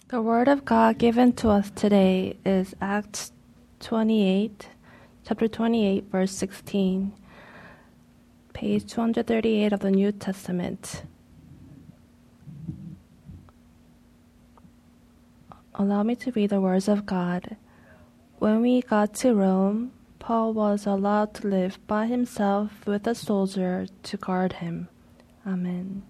The Word of God given to us today is Acts 28, chapter 28, verse 16, page 238 of the New Testament. Allow me to read the words of God. When we got to Rome, Paul was allowed to live by himself with a soldier to guard him. Amen.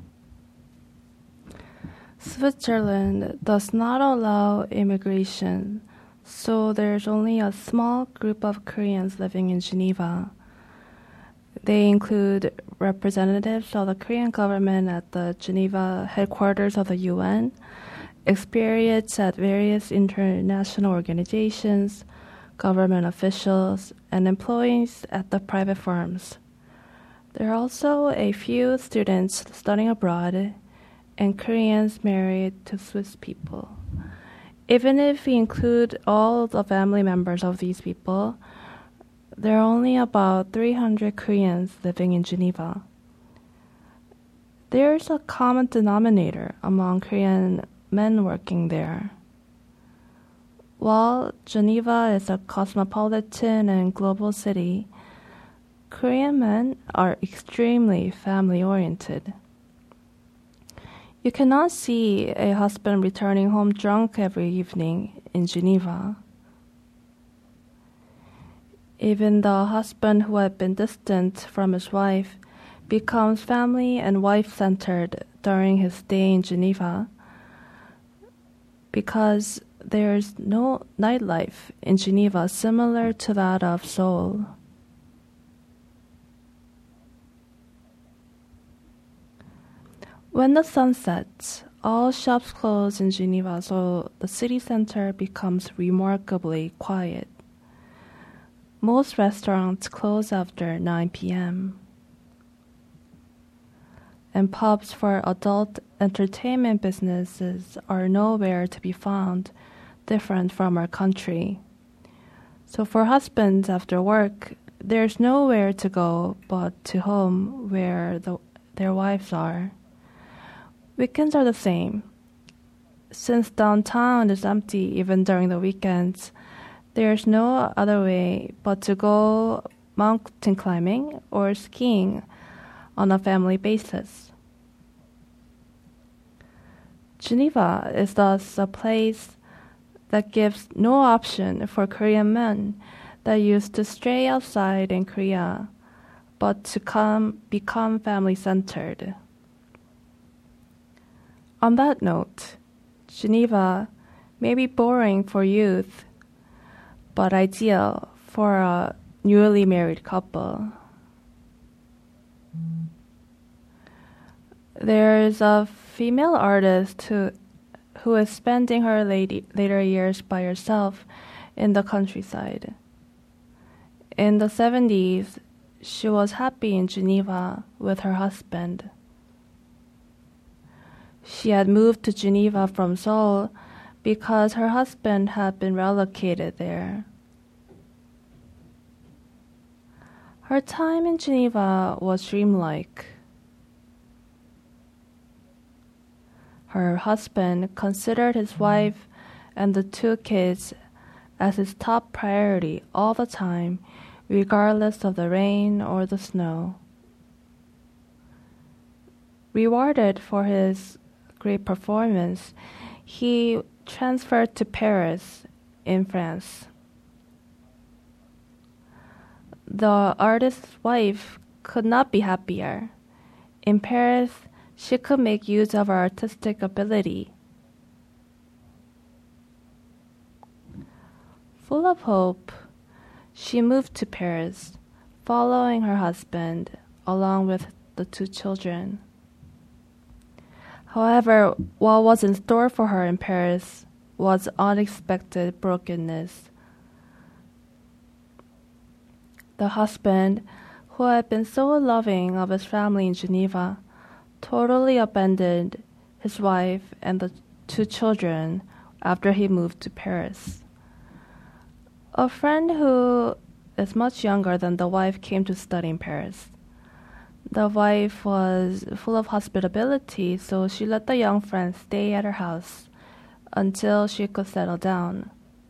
Switzerland does not allow immigration, so there's only a small group of Koreans living in Geneva. They include representatives of the Korean government at the Geneva headquarters of the UN, experienced at various international organizations, government officials, and employees at the private firms. There are also a few students studying abroad and Koreans married to Swiss people. Even if we include all the family members of these people, there are only about 300 Koreans living in Geneva. There's a common denominator among Korean men working there. While Geneva is a cosmopolitan and global city, Korean men are extremely family-oriented. You cannot see a husband returning home drunk every evening in Geneva. Even the husband who had been distant from his wife becomes family and wife-centered during his stay in Geneva because there's no nightlife in Geneva similar to that of Seoul. When the sun sets, all shops close in Geneva, so the city center becomes remarkably quiet. Most restaurants close after 9 p.m. And pubs for adult entertainment businesses are nowhere to be found, different from our country. So for husbands after work, there's nowhere to go but to home where their wives are. Weekends are the same. Since downtown is empty even during the weekends, there's no other way but to go mountain climbing or skiing on a family basis. Geneva is thus a place that gives no option for Korean men that used to stray outside in Korea, but to become family-centered. On that note, Geneva may be boring for youth, but ideal for a newly married couple. There's a female artist who is spending her later years by herself in the countryside. In the 70s, she was happy in Geneva with her husband. She had moved to Geneva from Seoul because her husband had been relocated there. Her time in Geneva was dreamlike. Her husband considered his wife and the 2 kids as his top priority all the time, regardless of the rain or the snow. Rewarded for his great performance, he transferred to Paris in France. The artist's wife could not be happier. In Paris, she could make use of her artistic ability. Full of hope, she moved to Paris, following her husband along with the 2 children. However, what was in store for her in Paris was unexpected brokenness. The husband, who had been so loving of his family in Geneva, totally abandoned his wife and the 2 children after he moved to Paris. A friend who is much younger than the wife came to study in Paris. The wife was full of hospitality, so she let the young friend stay at her house until she could settle down.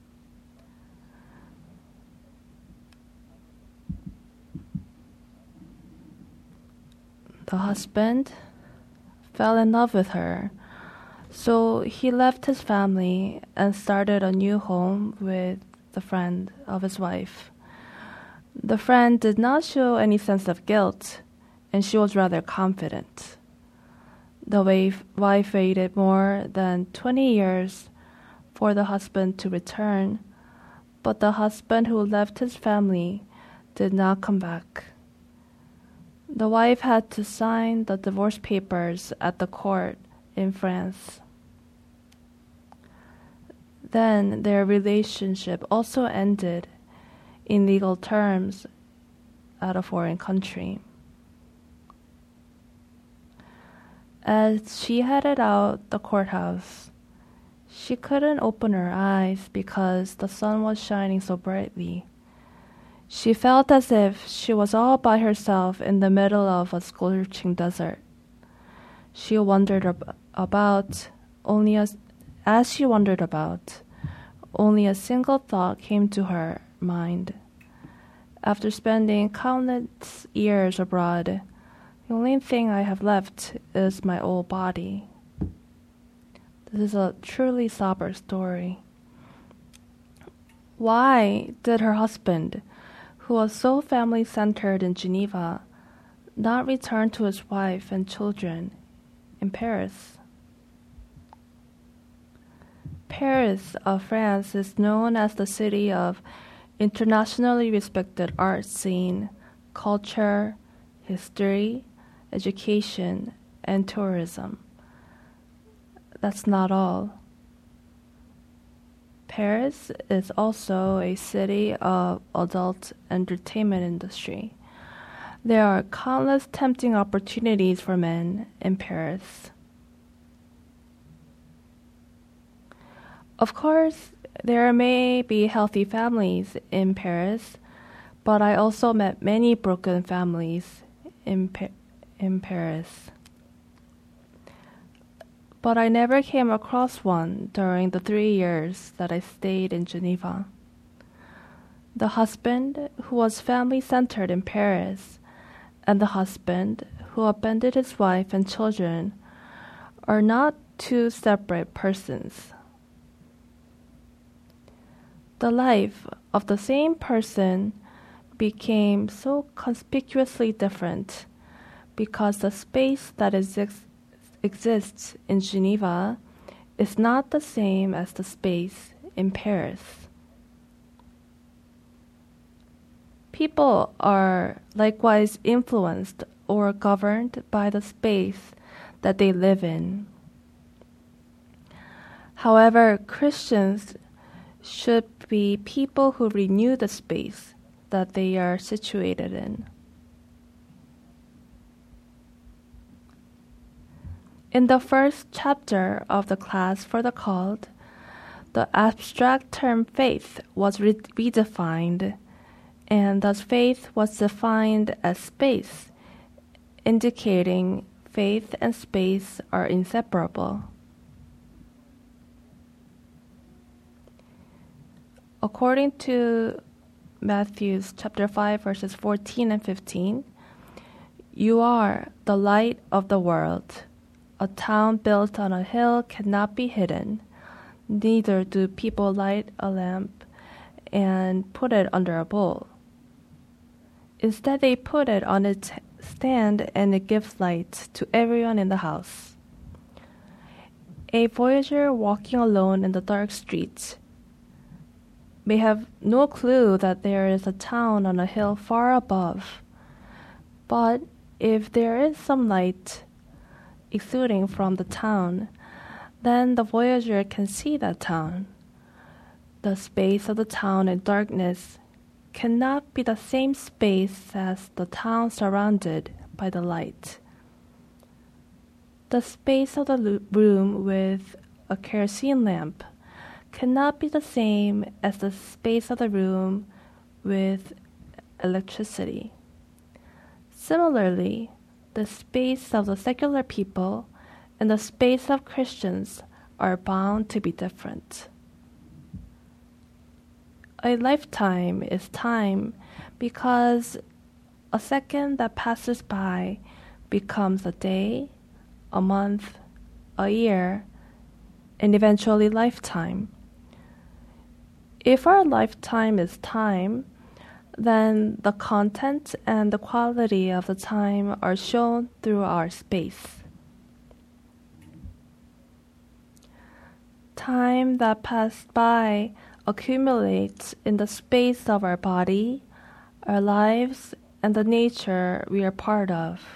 The husband fell in love with her, so he left his family and started a new home with the friend of his wife. The friend did not show any sense of guilt, and she was rather confident. The wife waited more than 20 years for the husband to return, but the husband who left his family did not come back. The wife had to sign the divorce papers at the court in France. Then their relationship also ended in legal terms at a foreign country. As she headed out the courthouse, she couldn't open her eyes because the sun was shining so brightly. She felt as if she was all by herself in the middle of a scorching desert. She wondered about, as she wondered about, only a single thought came to her mind. After spending countless years abroad, the only thing I have left is my old body. This is a truly sober story. Why did her husband, who was so family-centered in Geneva, not return to his wife and children in Paris? Paris of France is known as the city of internationally respected art scene, culture, history, education, and tourism. That's not all. Paris is also a city of adult entertainment industry. There are countless tempting opportunities for men in Paris. Of course, there may be healthy families in Paris, but I also met many broken families in Paris. But I never came across one during the 3 years that I stayed in Geneva. The husband who was family-centered in Paris and the husband who abandoned his wife and children are not two separate persons. The life of the same person became so conspicuously different because the space that exists in Geneva is not the same as the space in Paris. People are likewise influenced or governed by the space that they live in. However, Christians should be people who renew the space that they are situated in. In the first chapter of the class for the called, the abstract term faith was redefined, and thus faith was defined as space, indicating faith and space are inseparable. According to Matthew chapter 5, verses 14 and 15, you are the light of the world. A town built on a hill cannot be hidden, neither do people light a lamp and put it under a bowl. Instead, they put it on its stand, and it gives light to everyone in the house. A voyager walking alone in the dark streets may have no clue that there is a town on a hill far above. But if there is some light exuding from the town, then the voyager can see that town. The space of the town in darkness cannot be the same space as the town surrounded by the light. The space of the room with a kerosene lamp cannot be the same as the space of the room with electricity. Similarly, the space of the secular people and the space of Christians are bound to be different. A lifetime is time because a second that passes by becomes a day, a month, a year, and eventually lifetime. If our lifetime is time, then the content and the quality of the time are shown through our space. Time that passed by accumulates in the space of our body, our lives, and the nature we are part of.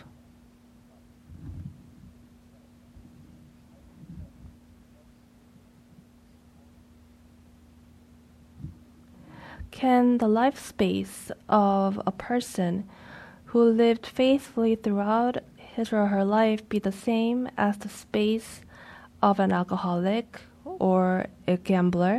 Can the life space of a person who lived faithfully throughout his or her life be the same as the space of an alcoholic or a gambler?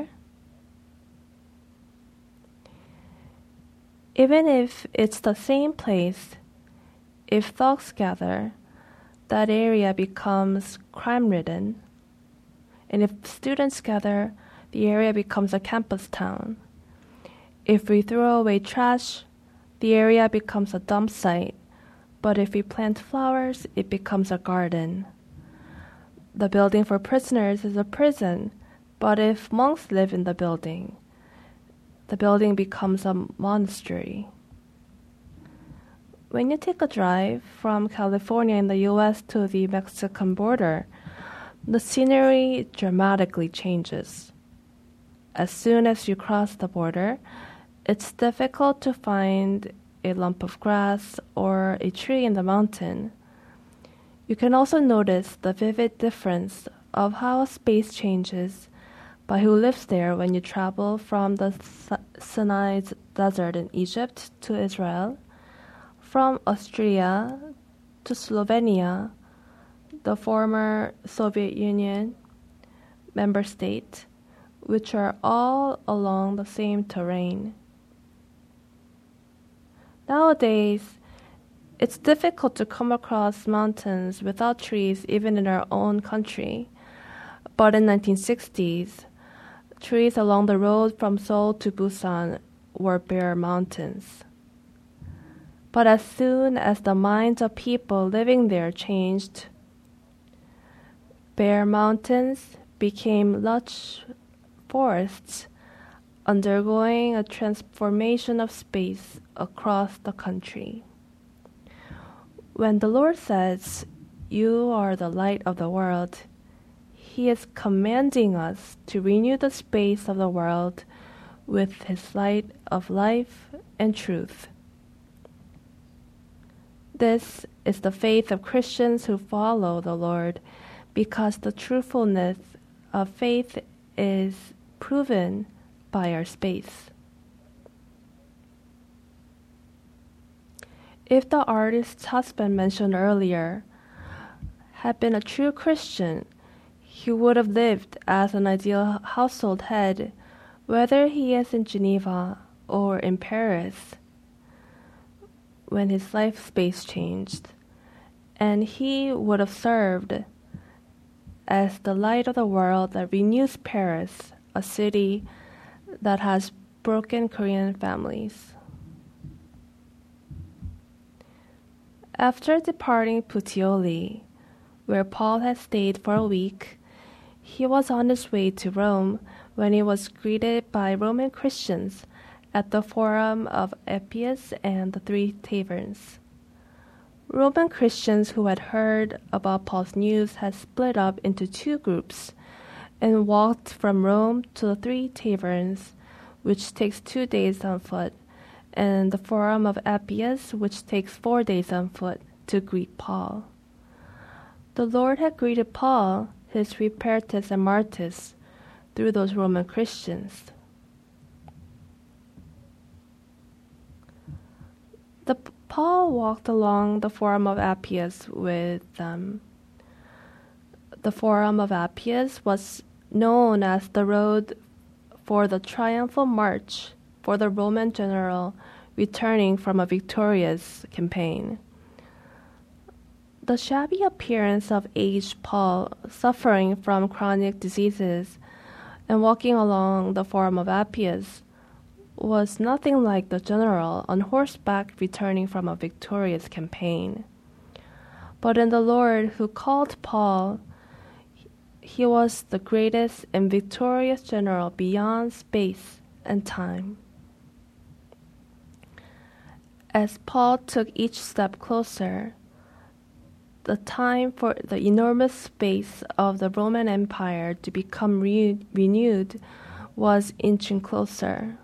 Even if it's the same place, if thugs gather, that area becomes crime-ridden. And if students gather, the area becomes a campus town. If we throw away trash, the area becomes a dump site. But if we plant flowers, it becomes a garden. The building for prisoners is a prison, but if monks live in the building becomes a monastery. When you take a drive from California in the US to the Mexican border, the scenery dramatically changes. As soon as you cross the border, it's difficult to find a lump of grass or a tree in the mountain. You can also notice the vivid difference of how a space changes by who lives there when you travel from the Sinai Desert in Egypt to Israel, from Austria to Slovenia, the former Soviet Union member state, which are all along the same terrain. Nowadays, it's difficult to come across mountains without trees even in our own country. But in the 1960s, trees along the road from Seoul to Busan were bare mountains. But as soon as the minds of people living there changed, bare mountains became lush forests, undergoing a transformation of space across the country. When the Lord says, "You are the light of the world," He is commanding us to renew the space of the world with His light of life and truth. This is the faith of Christians who follow the Lord, because the truthfulness of faith is proven by our space. If the artist's husband mentioned earlier had been a true Christian, he would have lived as an ideal household head, whether he is in Geneva or in Paris, when his life space changed, and he would have served as the light of the world that renews Paris, a city that has broken Korean families. After departing Puteoli, where Paul had stayed for a week, he was on his way to Rome when he was greeted by Roman Christians at the Forum of Appius and the Three Taverns. Roman Christians who had heard about Paul's news had split up into two groups and walked from Rome to the Three Taverns, which takes 2 days on foot, and the Forum of Appius, which takes 4 days on foot, to greet Paul. The Lord had greeted Paul, his Rupertus and Martus, through those Roman Christians. Paul walked along the Forum of Appius with them. The Forum of Appius was known as the road for the triumphal march for the Roman general returning from a victorious campaign. The shabby appearance of aged Paul, suffering from chronic diseases and walking along the Forum of Appius, was nothing like the general on horseback returning from a victorious campaign. But in the Lord who called Paul, he was the greatest and victorious general beyond space and time. As Paul took each step closer, the time for the enormous space of the Roman Empire to become renewed was inching closer.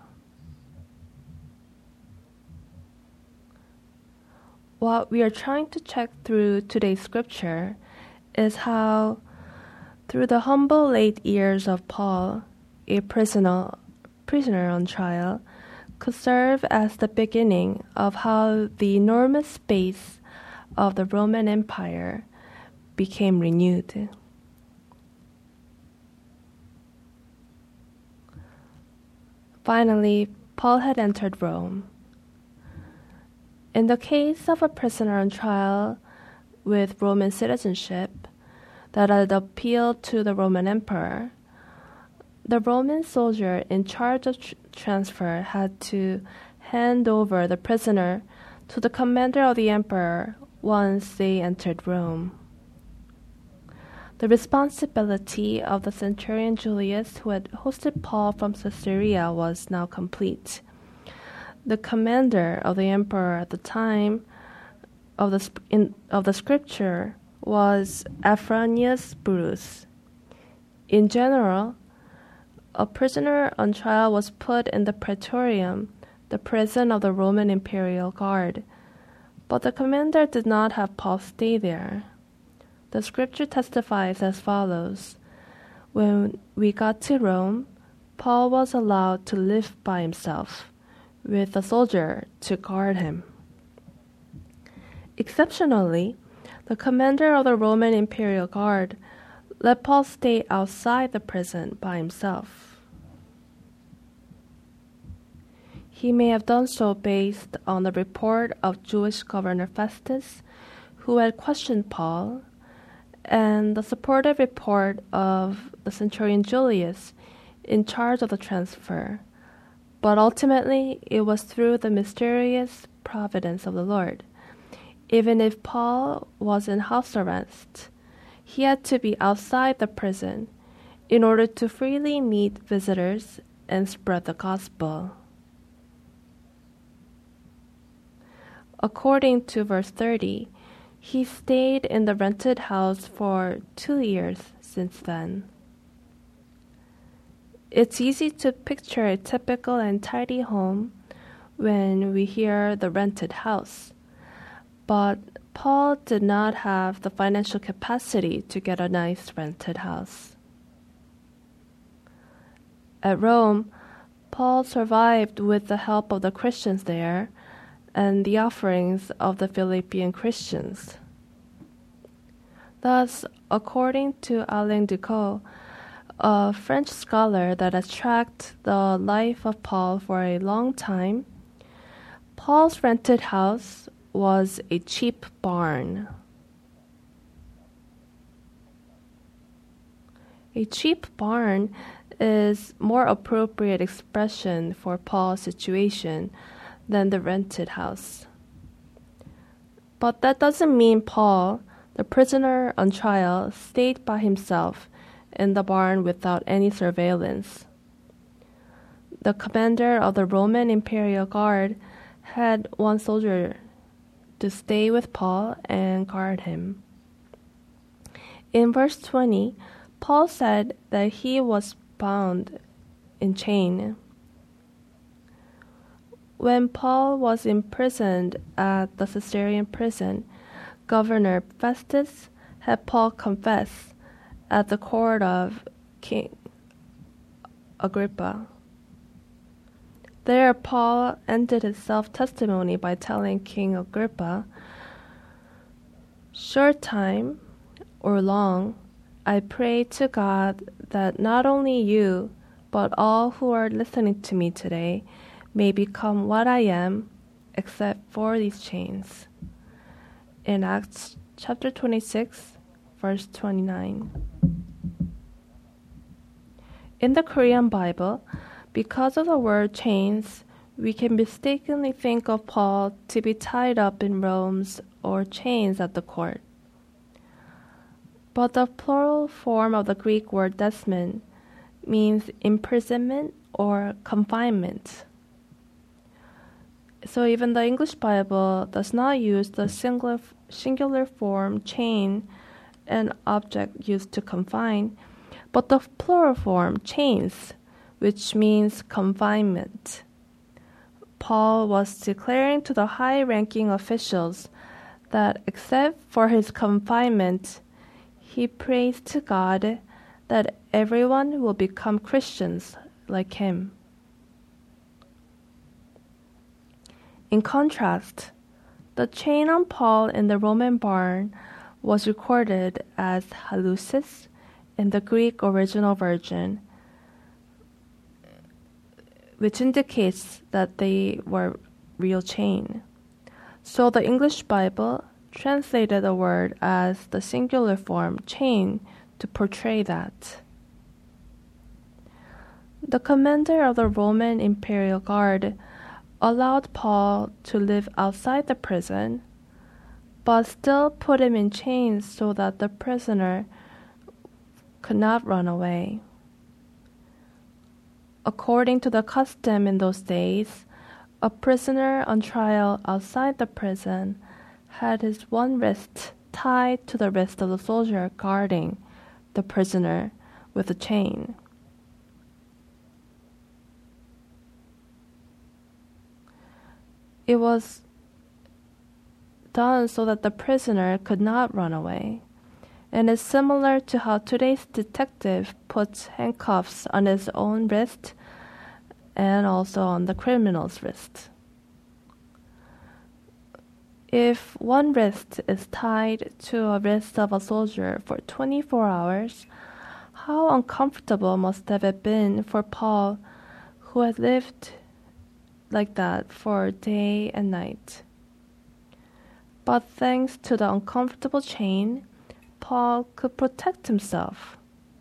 What we are trying to check through today's scripture is how, through the humble late years of Paul, a prisoner on trial, could serve as the beginning of how the enormous space of the Roman Empire became renewed. Finally, Paul had entered Rome. In the case of a prisoner on trial with Roman citizenship that had appealed to the Roman emperor, the Roman soldier in charge of transfer had to hand over the prisoner to the commander of the emperor once they entered Rome. The responsibility of the centurion Julius, who had hosted Paul from Caesarea, was now complete. The commander of the emperor at the time of the scripture was Afranius Burrus. In general, a prisoner on trial was put in the Praetorium, the prison of the Roman Imperial Guard, but the commander did not have Paul stay there. The scripture testifies as follows: when we got to Rome, Paul was allowed to live by himself, with a soldier to guard him. Exceptionally, the commander of the Roman Imperial Guard let Paul stay outside the prison by himself. He may have done so based on the report of Jewish governor Festus, who had questioned Paul, and the supportive report of the centurion Julius in charge of the transfer. But ultimately, it was through the mysterious providence of the Lord. Even if Paul was in house arrest, he had to be outside the prison in order to freely meet visitors and spread the gospel. According to verse 30, he stayed in the rented house for 2 years since then. It's easy to picture a typical and tidy home when we hear the rented house, but Paul did not have the financial capacity to get a nice rented house. At Rome, Paul survived with the help of the Christians there and the offerings of the Philippian Christians. Thus, according to Alain Ducot, a French scholar that has tracked the life of Paul for a long time, Paul's rented house was a cheap barn. A cheap barn is more appropriate expression for Paul's situation than the rented house. But that doesn't mean Paul, the prisoner on trial, stayed by himself in the barn without any surveillance. The commander of the Roman Imperial Guard had one soldier to stay with Paul and guard him. In verse 20, Paul said that he was bound in chain. When Paul was imprisoned at the Caesarean prison, Governor Festus had Paul confess at the court of King Agrippa. There, Paul ended his self-testimony by telling King Agrippa, "Short time or long, I pray to God that not only you, but all who are listening to me today may become what I am, except for these chains." In Acts chapter 26, verse 29. In the Korean Bible, because of the word chains, we can mistakenly think of Paul to be tied up in ropes or chains at the court. But the plural form of the Greek word desmon means imprisonment or confinement. So even the English Bible does not use the singular form chain, an object used to confine, but the plural form chains, which means confinement. Paul was declaring to the high-ranking officials that except for his confinement, he prays to God that everyone will become Christians like him. In contrast, the chain on Paul in the Roman barn was recorded as halusis in the Greek original version, which indicates that they were real chain. So the English Bible translated the word as the singular form chain to portray that. The commander of the Roman Imperial Guard allowed Paul to live outside the prison, but still put him in chains so that the prisoner could not run away. According to the custom in those days, a prisoner on trial outside the prison had his one wrist tied to the wrist of the soldier guarding the prisoner with a chain. It was done so that the prisoner could not run away, and is similar to how today's detective puts handcuffs on his own wrist and also on the criminal's wrist. If one wrist is tied to a wrist of a soldier for 24 hours, how uncomfortable must have it been for Paul, who had lived like that for day and night. But thanks to the uncomfortable chain, Paul could protect himself.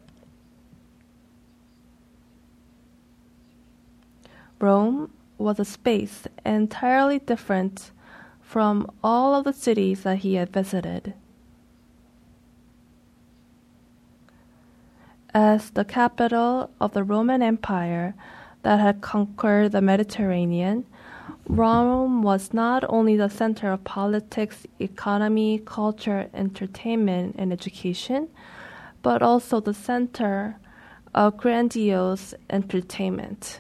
Rome was a space entirely different from all of the cities that he had visited. As the capital of the Roman Empire that had conquered the Mediterranean, Rome was not only the center of politics, economy, culture, entertainment, and education, but also the center of grandiose entertainment.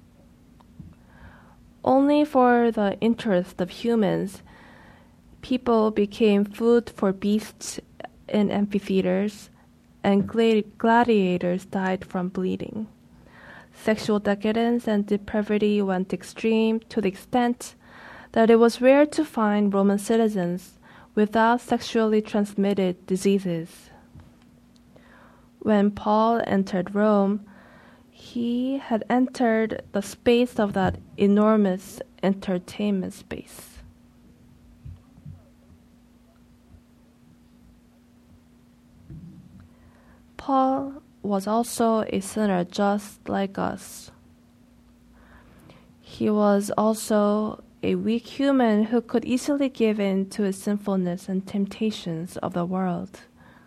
Only for the interest of humans, people became food for beasts in amphitheaters, and gladiators died from bleeding. Sexual decadence and depravity went extreme to the extent that it was rare to find Roman citizens without sexually transmitted diseases. When Paul entered Rome, he had entered the space of that enormous entertainment space. Paul was also a sinner just like us. He was also a weak human who could easily give in to his sinfulness and temptations of the world.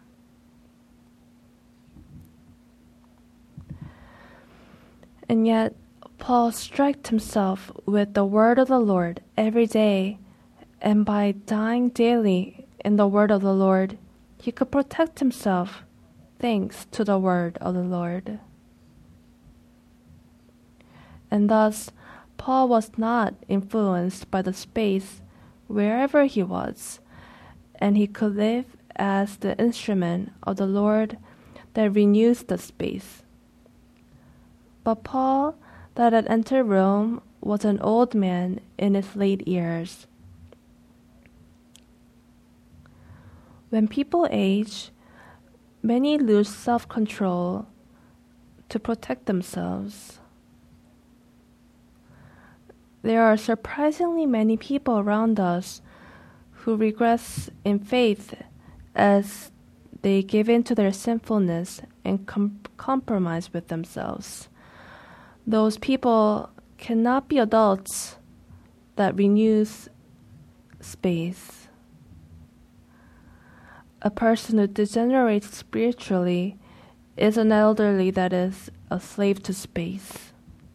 And yet, Paul struck himself with the word of the Lord every day, and by dying daily in the word of the Lord, he could protect himself thanks to the word of the Lord. And thus, Paul was not influenced by the space wherever he was, and he could live as the instrument of the Lord that renews the space. But Paul, that had entered Rome, was an old man in his late years. When people age, many lose self-control to protect themselves. There are surprisingly many people around us who regress in faith as they give in to their sinfulness and compromise with themselves. Those people cannot be adults that renews space. A person who degenerates spiritually is an elderly that is a slave to space.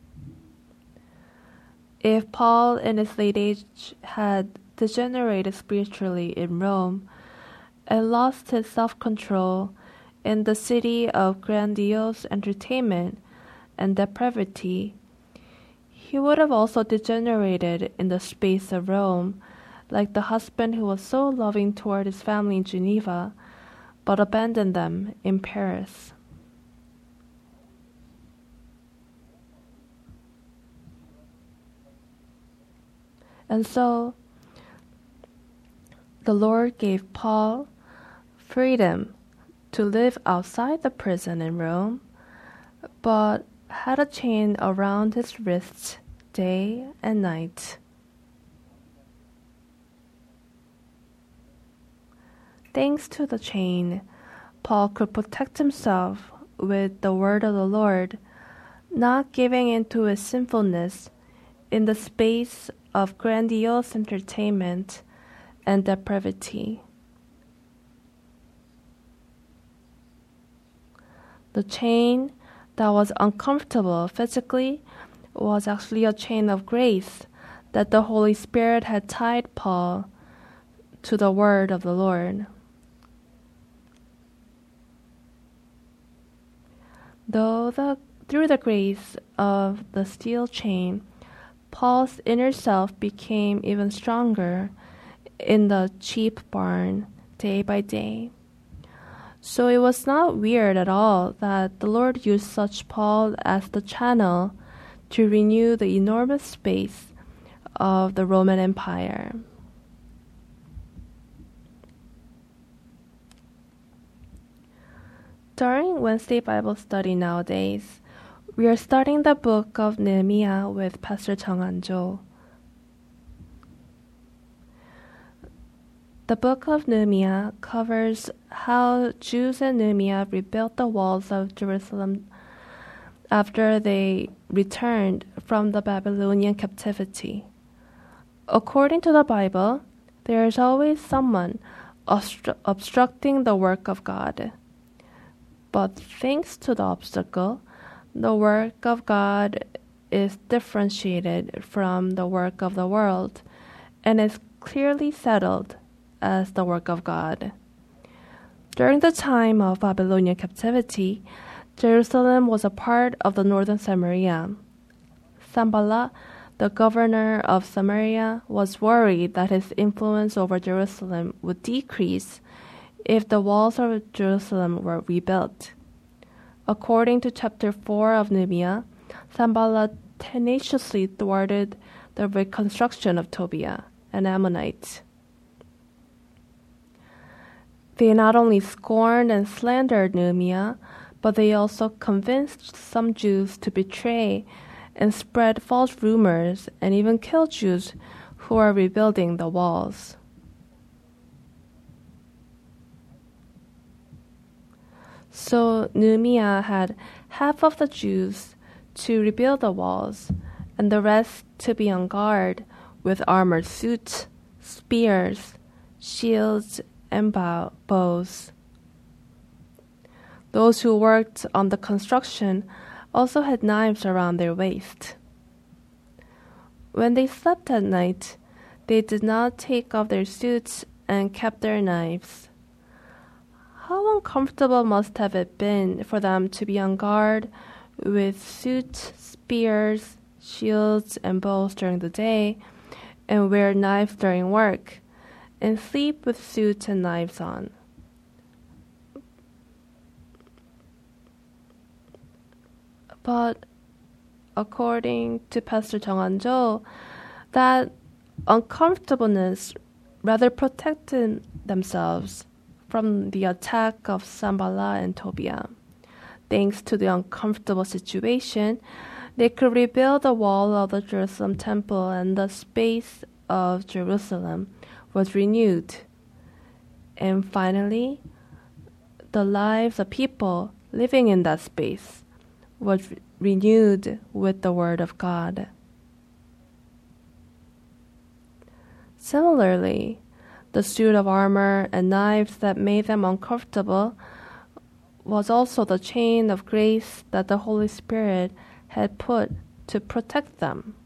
If Paul in his late age had degenerated spiritually in Rome and lost his self-control in the city of grandiose entertainment and depravity, he would have also degenerated in the space of Rome, like the husband who was so loving toward his family in Geneva, but abandoned them in Paris. And so, the Lord gave Paul freedom to live outside the prison in Rome, but had a chain around his wrists day and night. Thanks to the chain, Paul could protect himself with the word of the Lord, not giving in to his sinfulness in the space of grandiose entertainment and depravity. The chain that was uncomfortable physically was actually a chain of grace that the Holy Spirit had tied Paul to the word of the Lord. Through the grace of the steel chain, Paul's inner self became even stronger in the cheap barn day by day. So it was not weird at all that the Lord used such Paul as the channel to renew the enormous space of the Roman Empire. During Wednesday Bible study nowadays, we are studying the book of Nehemiah with Pastor Chung An-jo. The book of Nehemiah covers how Jews and Nehemiah rebuilt the walls of Jerusalem after they returned from the Babylonian captivity. According to the Bible, there is always someone obstructing the work of God. But thanks to the obstacle, the work of God is differentiated from the work of the world and is clearly settled as the work of God. During the time of Babylonian captivity, Jerusalem was a part of the northern Samaria. Sanballat, the governor of Samaria, was worried that his influence over Jerusalem would decrease if the walls of Jerusalem were rebuilt. According to chapter 4 of Nehemiah, Sanballat tenaciously thwarted the reconstruction of Tobiah, an Ammonite. They not only scorned and slandered Nehemiah, but they also convinced some Jews to betray and spread false rumors and even kill Jews who are rebuilding the walls. So Nehemiah had half of the Jews to rebuild the walls, and the rest to be on guard with armored suits, spears, shields, and bows. Those who worked on the construction also had knives around their waist. When they slept at night, they did not take off their suits and kept their knives. How uncomfortable must have it been for them to be on guard with suits, spears, shields, and bows during the day, and wear knives during work, and sleep with suits and knives on. But according to Pastor Chung An-jo, that uncomfortableness rather protected themselves from the attack of Sanballat and Tobiah. Thanks to the uncomfortable situation, they could rebuild the wall of the Jerusalem temple, and the space of Jerusalem was renewed. And finally, the lives of people living in that space was renewed with the Word of God. Similarly, the suit of armor and knives that made them uncomfortable was also the chain of grace that the Holy Spirit had put to protect them.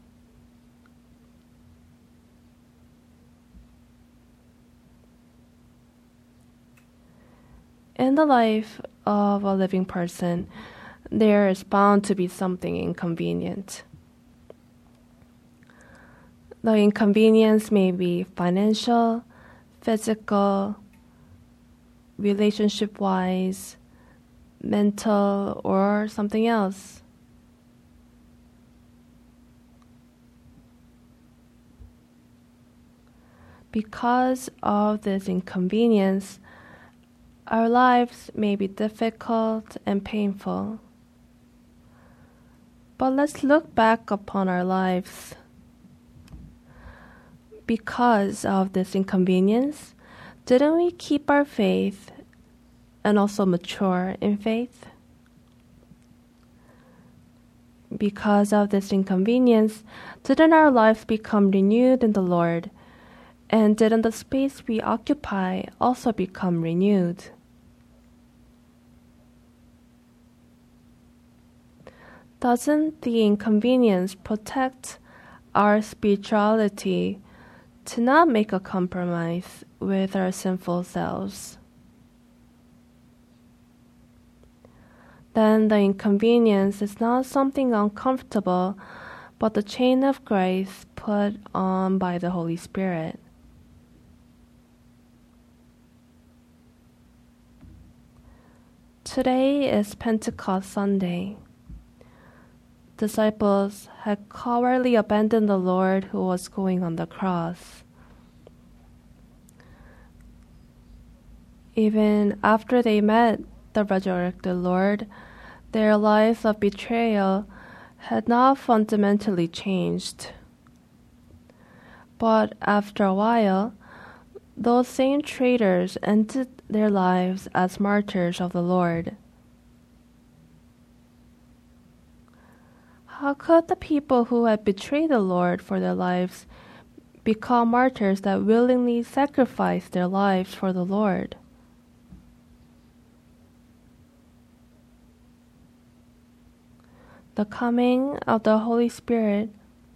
In the life of a living person, there is bound to be something inconvenient. The inconvenience may be financial, physical, relationship-wise, mental, or something else. Because of this inconvenience, our lives may be difficult and painful. But let's look back upon our lives. Because of this inconvenience, didn't we keep our faith and also mature in faith? Because of this inconvenience, didn't our lives become renewed in the Lord? And didn't the space we occupy also become renewed? Doesn't the inconvenience protect our spirituality to not make a compromise with our sinful selves? Then the inconvenience is not something uncomfortable, but the chain of grace put on by the Holy Spirit. Today is Pentecost Sunday. Disciples had cowardly abandoned the Lord who was going on the cross. Even after they met the resurrected Lord, their lives of betrayal had not fundamentally changed. But after a while, those same traitors ended their lives as martyrs of the Lord. How could the people who had betrayed the Lord for their lives become martyrs that willingly sacrificed their lives for the Lord? The coming of the Holy Spirit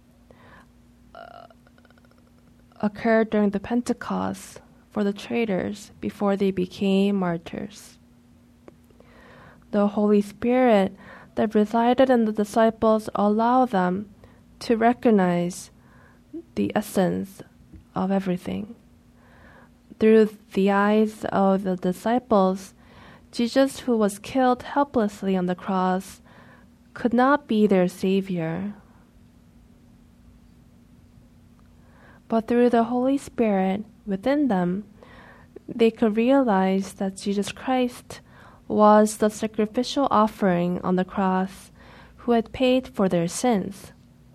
occurred during the Pentecost for the traitors before they became martyrs. The Holy Spirit that resided in the disciples allowed them to recognize the essence of everything. Through the eyes of the disciples, Jesus, who was killed helplessly on the cross, could not be their Savior. But through the Holy Spirit within them, they could realize that Jesus Christ was the sacrificial offering on the cross who had paid for their sins.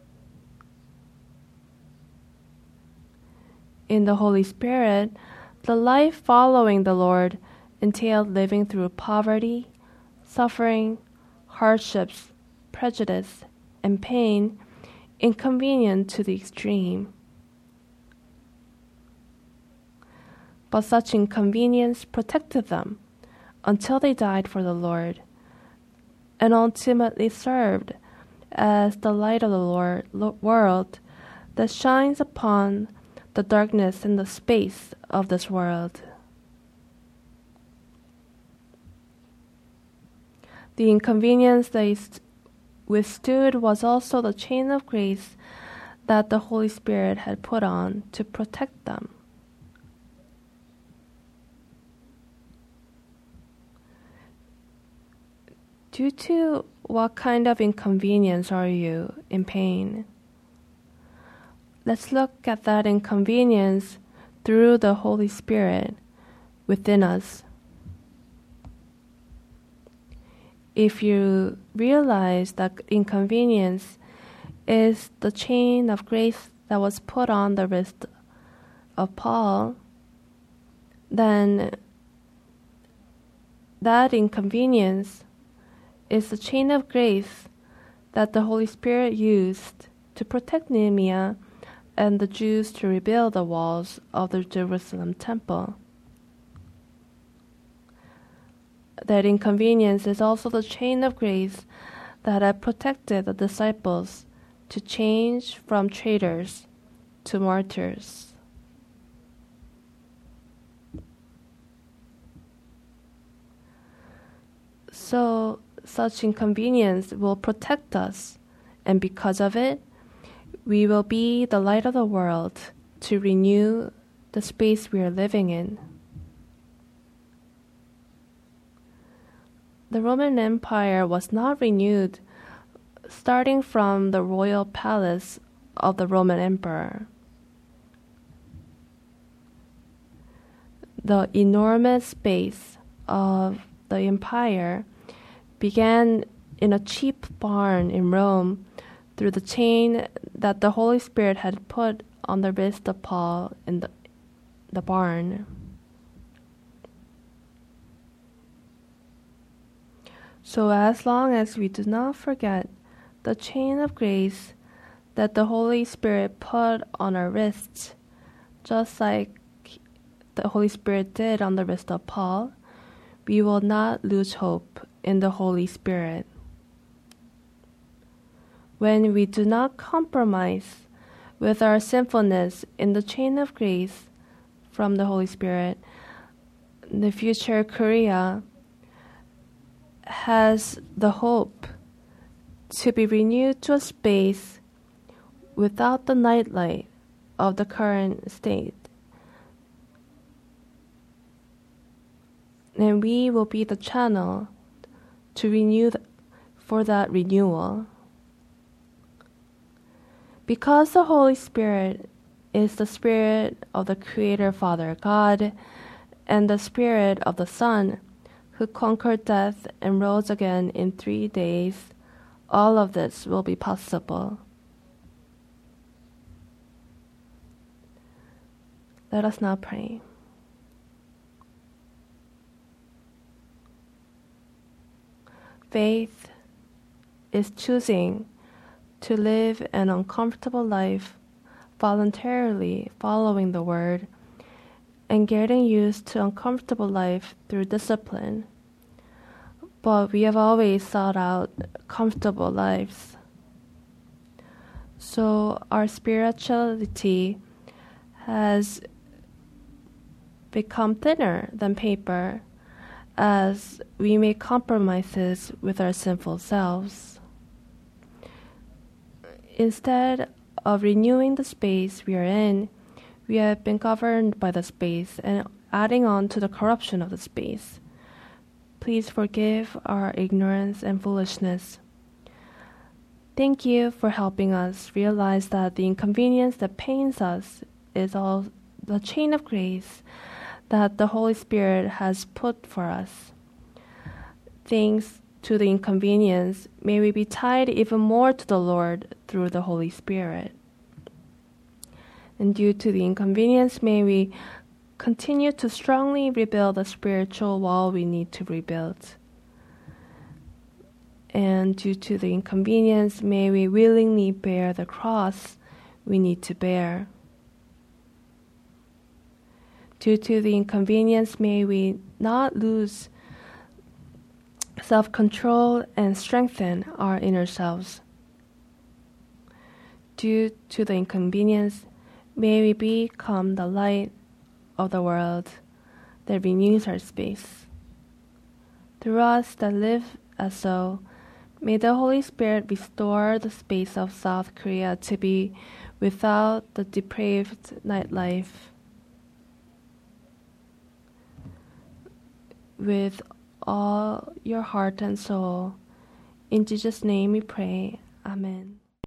In the Holy Spirit, the life following the Lord entailed living through poverty, suffering, hardships, prejudice, and pain, inconvenient to the extreme. But such inconvenience protected them until they died for the Lord, and ultimately served as the light of the world that shines upon the darkness and the space of this world. The inconvenience they withstood was also the chain of grace that the Holy Spirit had put on to protect them. Due to what kind of inconvenience are you in pain? Let's look at that inconvenience through the Holy Spirit within us. If you realize that inconvenience is the chain of grace that was put on the wrist of Paul, then that inconvenience is the chain of grace that the Holy Spirit used to protect Nehemiah and the Jews to rebuild the walls of the Jerusalem temple. That inconvenience is also the chain of grace that had protected the disciples to change from traitors to martyrs. So, such inconvenience will protect us, and because of it, we will be the light of the world to renew the space we are living in. The Roman Empire was not renewed starting from the royal palace of the Roman emperor. The enormous space of the empire began in a cheap barn in Rome through the chain that the Holy Spirit had put on the wrist of Paul in the barn. So as long as we do not forget the chain of grace that the Holy Spirit put on our wrists, just like the Holy Spirit did on the wrist of Paul, we will not lose hope in the Holy Spirit. When we do not compromise with our sinfulness in the chain of grace from the Holy Spirit, the future Korea has the hope to be renewed to a space without the nightlight of the current state. And we will be the channel to renew for that renewal. Because the Holy Spirit is the Spirit of the Creator Father God and the Spirit of the Son who conquered death and rose again in 3 days, all of this will be possible. Let us now pray. Faith is choosing to live an uncomfortable life, voluntarily following the Word, and getting used to uncomfortable life through discipline. But we have always sought out comfortable lives. So our spirituality has become thinner than paper as we make compromises with our sinful selves. Instead of renewing the space we are in, we have been governed by the space and adding on to the corruption of the space. Please forgive our ignorance and foolishness. Thank you for helping us realize that the inconvenience that pains us is all the chain of grace that the Holy Spirit has put for us. Thanks to the inconvenience, may we be tied even more to the Lord through the Holy Spirit. And due to the inconvenience, may we continue to strongly rebuild the spiritual wall we need to rebuild. And due to the inconvenience, may we willingly bear the cross we need to bear. Due to the inconvenience, may we not lose self-control and strengthen our inner selves. Due to the inconvenience, may we become the light of the world that renews our space. Through us that live as so, may the Holy Spirit restore the space of South Korea to be without the depraved nightlife. With all your heart and soul. In Jesus' name we pray. Amen.